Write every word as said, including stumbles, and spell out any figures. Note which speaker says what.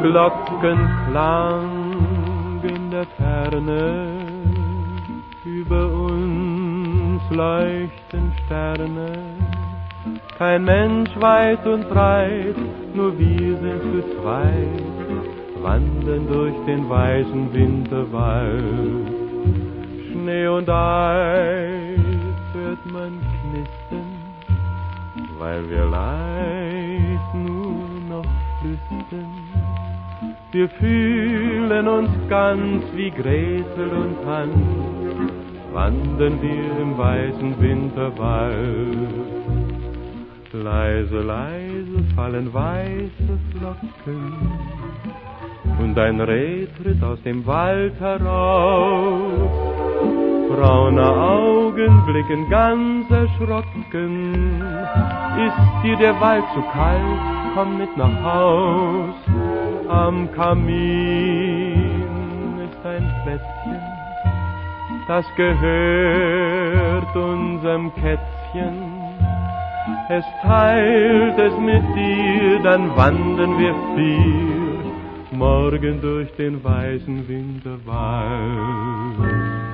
Speaker 1: Glockenklang in der Ferne, über uns leuchten Sterne. Kein Mensch weit und breit, nur wir sind zu zweit, wandern durch den weißen Winterwald. Schnee und Eis hört man knistern, weil wir leicht nur noch flüstern. Wir fühlen uns ganz wie Gretel und Hans, wandern wir im weißen Winterwald. Leise, leise fallen weiße Flocken und ein Reh tritt aus dem Wald heraus. Braune Augen blicken ganz erschrocken. Ist dir der Wald zu kalt? Komm mit nach Haus. Am Kamin ist ein Plätzchen, das gehört unserem Kätzchen. Es teilt es mit dir, dann wandern wir vier morgen durch den weißen Winterwald.